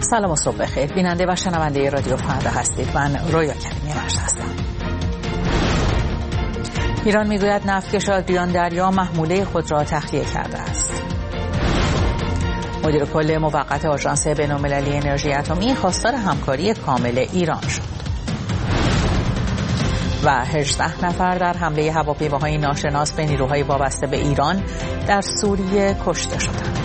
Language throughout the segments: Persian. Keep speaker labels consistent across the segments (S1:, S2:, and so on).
S1: سلام و صبح بخیر. بیننده و شنونده رادیو فردا هستید. من رویا کریمی هستم. ایران میگوید نفتکش آدریان دریا محموله خود را تخلیه کرده است. مدیر کل موقت آژانس بین‌المللی انرژی اتمی خواستار همکاری کامل ایران شد. و 18 نفر در حمله هواپیماهای ناشناس به نیروهای وابسته به ایران در سوریه کشته شدند.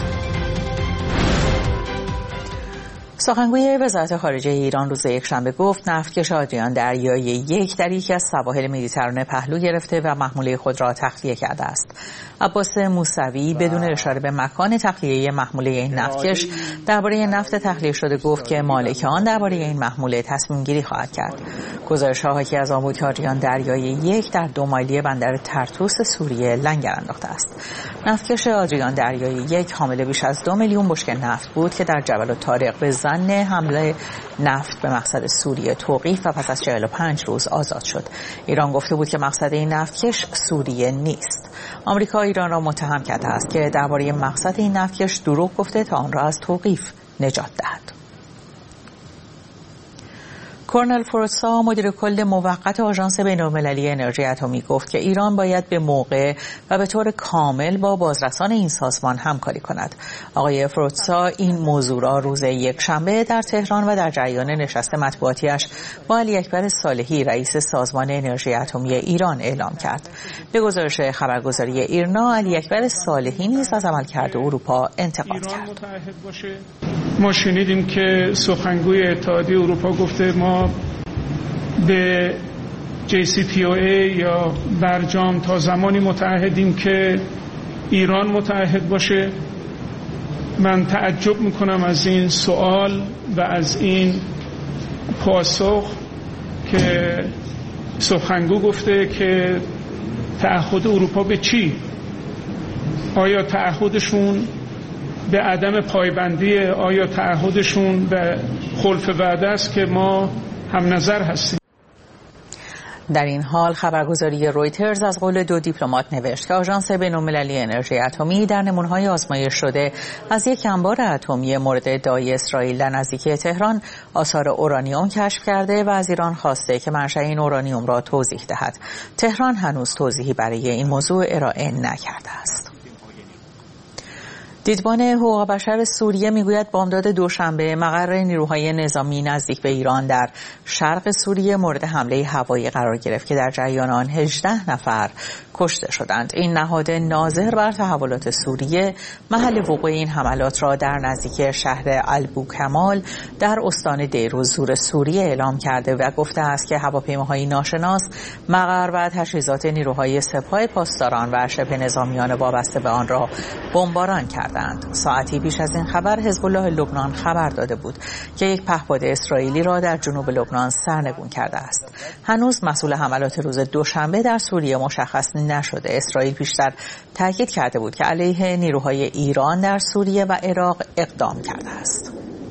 S1: سخنگوی وزارت خارجه ایران روز یکشنبه گفت نفتکش آدریان دریایی 1 در یکی از سواحل مدیترانه پهلو گرفته و محموله خود را تخلیه کرده است. عباس موسوی بدون اشاره به مکان تخلیه محموله این نفتکش درباره نفت تخلیه شده گفت که مالک آن درباره این محموله تصمیم گیری خواهد کرد. گزارش‌ها حاکی از آن بود که آدریان دریایی 1 در 2 مایلی بندر طرطوس سوریه لنگر انداخته است. نفتکش آدریان دریایی 1 حامل بیش از 2 میلیون بشکه نفت بود که در جبل الطارق به ظن حمله نفت به مقصد سوریه توقیف و پس از 45 روز آزاد شد. ایران گفته بود که مقصد این نفتکش سوریه نیست. آمریکا ایران را متهم کرده است که درباره مقصد این نفتکش دروغ گفته تا آن را از توقیف نجات دهد. کورنل فروتسا مدیر کل موقت آژانس بین‌المللی انرژی اتمی گفت که ایران باید به موقع و به طور کامل با بازرسان این سازمان همکاری کند. آقای فروتسا این موضوع را روز یکشنبه در تهران و در جریان نشست مطبوعاتیش با علی اکبر صالحی رئیس سازمان انرژی اتمی ایران اعلام کرد. به گزارش خبرگزاری ایرنا علی اکبر صالحی نیز از عملکرد اروپا انتقاد کرد.
S2: ما شنیدیم که سخنگوی اتحادیه اروپا گفته ما به JCPOA یا برجام تا زمانی متعهدیم که ایران متعهد باشه. من تعجب میکنم از این سوال و از این پاسخ که سخنگو گفته که تعهد اروپا به چی؟ آیا تعهدشون به عدم پایبندی، آیا تعهدشون به خلف وعده است که ما هم نظر هستیم؟
S1: در این حال خبرگزاری رویترز از قول 2 دیپلمات نوشت که آژانس بین‌المللی انرژی اتمی در نمونه‌های آزمایش شده از یک انبار اتمی مورد ادعای اسرائیل در نزدیکی تهران آثار اورانیوم کشف کرده و از ایران خواسته که منشأ این اورانیوم را توضیح دهد. تهران هنوز توضیحی برای این موضوع ارائه نکرده است. دیدبان حقوق بشر سوریه میگوید بامداد دوشنبه مقر نیروهای نظامی نزدیک به ایران در شرق سوریه مورد حمله هوایی قرار گرفت که در جریان آن 18 نفر کشته شدند. این نهاد ناظر بر تحولات سوریه محل وقوع این حملات را در نزدیکی شهر البوکمال در استان دیروزور سوریه اعلام کرده و گفته است که هواپیماهای ناشناس مقر و تجهیزات نیروهای سپاه پاسداران و شبه نظامیان وابسته به آن را بمباران کردند. ساعتی پیش از این خبر حزب الله لبنان خبر داده بود که یک پهپاد اسرائیلی را در جنوب لبنان سرنگون کرده است. هنوز مسئول حملات روز دوشنبه در سوریه مشخص نشده. اسرائیل پیشتر تاکید کرده بود که علیه نیروهای ایران در سوریه و عراق اقدام کرده است.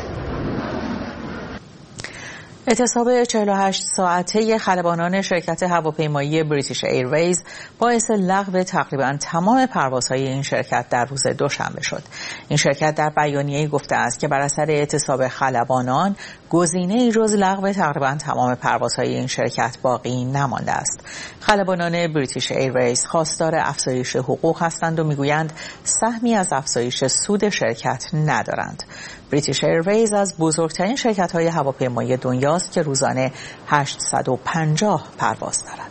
S1: اعتصاب 48 ساعته خلبانان شرکت هواپیمایی بریتیش ایرویز باعث لغو تقریباً تمام پروازهای این شرکت در روز دوشنبه شد. این شرکت در بیانیه‌ای گفته است که بر اثر اعتصاب خلبانان گزینه‌ای جز لغو تقریباً تمام پروازهای این شرکت باقی نمانده است. خلبانان بریتیش ایرویز خواستار افزایش حقوق هستند و میگویند سهمی از افزایش سود شرکت ندارند. بریتیش ایرویز از بزرگترین شرکت‌های هواپیمایی دنیاست که روزانه 850 پرواز دارد.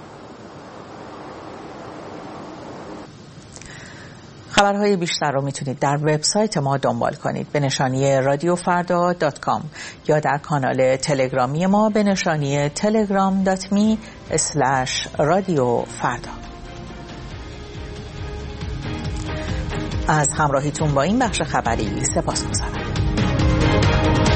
S1: خبرهای بیشتر رو میتونید در وبسایت ما دنبال کنید به نشانی radiofarda.com یا در کانال تلگرامی ما به نشانی telegram.me/radiofarda. از همراهیتون با این بخش خبری سپاسگزارم.